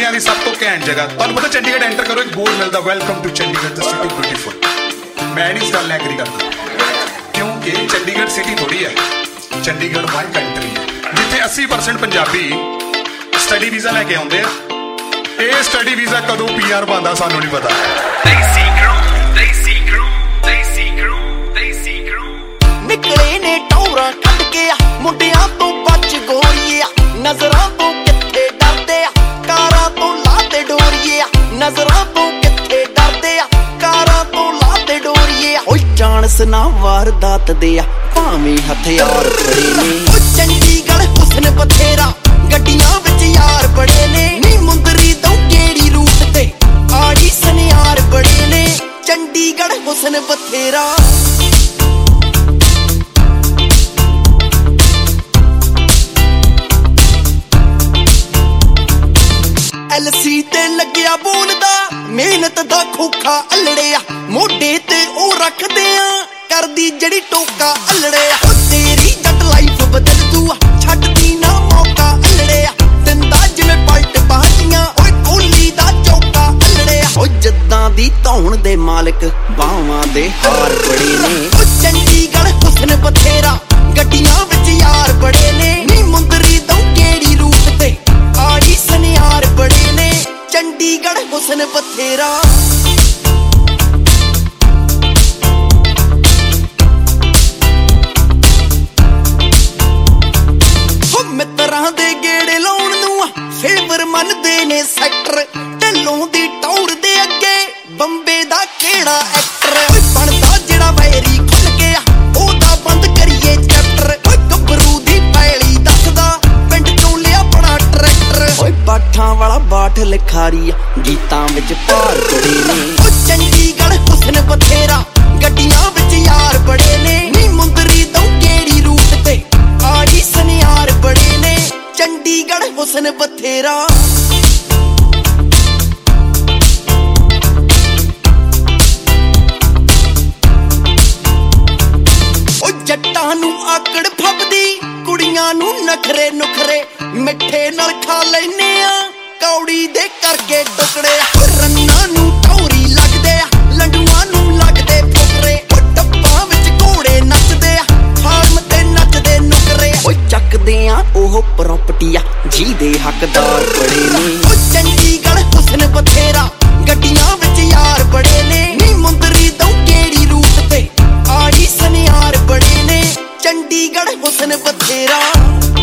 ਬੱਚਿਆਂ ਦੀ ਸਭ ਤੋਂ ਘੈਂਟ ਜਗ੍ਹਾ। ਤੁਹਾਨੂੰ ਪਤਾ ਚੰਡੀਗੜ੍ਹ ਐਂਟਰ ਕਰੋ ਇੱਕ ਬੋਰਡ ਮਿਲਦਾ welcome to Chandigarh the city beautiful. ਮੈਂ ਨਹੀਂ ਇਸ ਗੱਲ ਨਾਲ ਐਗਰੀ ਕਰਦਾ ਕਿਉਂਕਿ ਚੰਡੀਗੜ੍ਹ ਸਿਟੀ ਥੋੜੀ ਹੈ, ਚੰਡੀਗੜ੍ਹ ਵਨ ਕੰਟਰੀ ਹੈ ਜਿੱਥੇ 80% ਪੰਜਾਬੀ ਸਟੱਡੀ ਵੀਜ਼ਾ ਲੈ ਕੇ ਆਉਂਦੇ ਆ। ਇਹ ਸਟੱਡੀ ਵੀਜ਼ਾ ਕਦੋਂ PR ਬਣਦਾ ਸਾਨੂੰ ਨਹੀਂ ਪਤਾ। ਨਿਕਲੇ ਨੇ ਟੌਰਾਂ ਕੱਢ ਕੇ ਮੁੰਡਿਆਂ ਤੋਂ ਬਚ ਗੋਰੀਏ, ਨਜ਼ਰਾਂ ਤੋਂ ਕਿੱਥੇ ਡਰਦੇ ਆ, ਕਾਰਾਂ ਤੋਂ ਲਾਤੇ ਡੋਰੀਏ, ਨਜ਼ਰਾਂ ਤੋਂ ਕਿੱਥੇ ਡਰਦੇ ਆ, ਕਾਰਾਂ ਤੋਂ ਲਾਤੇ ਡੋਰੀਏ। ਓਏ ਚਾਂਸ ਨਾ ਵਾਰਦਾਤ ਦੇ ਆ ਭਾਵੇਂ ਹਥਿਆਰ ਫੜੇ ਨੇ। ਚੰਡੀਗੜ੍ਹ ਹੁਸਨ ਬਥੇਰਾ ਗੱਡੀਆਂ ਵਿੱਚ ਯਾਰ ਬੜੇ ਨੇ, ਨੀ ਮੁੰਦਰੀ ਤੋਂ ਕਿਹੜੀ ਰੂਟ ਤੇ ਆੜੀ ਸੁਨਿਆਰ ਬੜੇ ਨੇ। ਚੰਡੀਗੜ੍ਹ ਹੁਸਨ ਬਥੇਰਾ LC ਤੇ ਲੱਗਿਆ ਬੋਲਦਾ ਮਿਹਨਤ ਦਾ ਖੋਖਾ ਅਲੜਿਆ, ਮੋਢੇ ਤੇ ਉਹ ਰੱਖਦੇ ਆ ਕਰਦੀ ਜਿਹੜੀ ਟੋਕਾ ਅਲੜਿਆ। ਉਹ ਤੇਰੀ ਜੱਟ ਲਾਈਫ ਬਦਲ ਦੂ ਛੱਡਦੀ ਨਾ ਮੌਕਾ ਅਲੜਿਆ, ਦਿੰਦਾ ਜਿਵੇਂ ਪਲਟ ਬਾਜੀਆਂ ਓਏ ਕੋਹਲੀ ਦਾ ਚੌਕਾ ਅਲੜਿਆ। ਉਹ ਜਿੱਦਾਂ ਦੀ ਧੌਣ ਦੇ ਮਾਲਕ ਬਾਹਾਂ ਦੇ ਹਾਰ ਬੜੇ ਨੇ। ਉਹ ਚੰਡੀਗੜ੍ਹ ਹੁਸਨ ਬਥੇਰਾ ਗੱਡੀਆਂ ਵਿੱਚ ਯਾਰ ਬੜੇ ਨੇ, ਨੀ ਮੁੰਦਰੀ ਤੋਂ ਕਿਹੜੀ ਰੂਟ ਤੇ ਆੜੀ ਸੁਨਿਆਰ ਬੜੇ ਨੇ। ਚੰਡੀਗੜ੍ਹ ਹੁਸਨ ਬਥੇਰਾ ਹੋ ਮਿੱਤਰਾਂ ਦੇ ਗੇੜੇ ਲਾਉਣ ਨੂੰ ਫੇਵਰ ਮੰਨਦੇ ਨੇ ਸੈਕਟਰ, ਢਿੱਲੋਂ ਦੀ ਟੌਰ ਦੇ ਅੱਗੇ ਬੰਬੇ ਦਾ ਕਿਹੜਾ ਐਕਟਰ। ਓਏ ਬਣਦਾ ਜਿਹੜਾ ਵੈਰੀ ਖੁੱਲ ਗਿਆ ਉਹਦਾ ਬੰਦ ਕਰੀਏ ਚੈਪਟਰ। ਓਏ ਗੱਭਰੂ ਦੀ ਪੈਲੀ ਦੱਸਦਾ ਪਿੰਡ ਚੋਂ ਲਿਆ ਬੜਾ ਟਰੈਕਟਰ। ਓਏ ਬਾਠਾਂ ਵਾਲਾ ਬਾਠ ਲਿਖਾਰੀ ਗੀਤਾਂ ਵਿੱਚ ਭਾਰ ਕੁੜੀ ਨੇ। ਓ ਚੰਡੀਗੜ੍ਹ ਹੁਸਨ ਬਥੇਰਾ ਗੱਡੀਆਂ ਵਿੱਚ ਯਾਰ ਬੜੇ ਨੇ, ਨੀ ਮੁੰਦਰੀ ਤੋਂ ਕਿਹੜੀ ਰੂਟ ਤੇ ਆੜੀ ਸੁਨਿਆਰ ਬੜੇ ਨੇ। ਚੰਡੀਗੜ੍ਹ ਹੁਸਨ ਬਥੇਰਾ ਓ ਜੱਟਾਂ ਨੂੰ ਆਕੜ ਫੱਬਦੀ ਕੁੜੀਆਂ ਨੂੰ ਨਖਰੇ ਨੁਖਰੇ, ਮਿੱਠੇ ਨਾਲ ਖਾ ਲੈਨੇ ਆ ਕੌੜੀ ਦੇ ਕਰਕੇ ਟੁਕੜੇ। ਰੰਨਾਂ ਨੂੰ ਟੌਰੀ ਲੱਗਦੇ ਆ ਲੰਡੂਆਂ ਨੂੰ ਲੱਗਦੇ ਫੁਕਰੇ, ਓ ਟੱਪਾਂ ਵਿੱਚ ਘੋੜੇ ਨੱਚਦੇ ਆ ਫਾਰਮ ਤੇ ਨੱਚਦੇ ਨੁਕਰੇ। ਓ ਚੱਕਦੇ ਆ ਉਹ ਪ੍ਰਾਪਰਟੀ ਆ ਜਿਹਦੇ ਹੱਕਦਾਰ ਬੜੇ ਨੇ। ਓ ਚੰਡੀਗੜ੍ਹ ਹੁਸਨ ਬਥੇਰਾ ਗੱਡੀਆਂ ਵਿੱਚ ਯਾਰ ਬੜੇ ਨੇ, ਨੀ ਮੁੰਦਰੀ ਤੋਂ ਕਿਹੜੀ ਰੂਟ ਤੇ ਆੜੀ ਸੁਨਿਆਰ ਬੜੇ ਨੇ। ਚੰਡੀਗੜ੍ਹ ਹੁਸਨ ਬਥੇਰਾ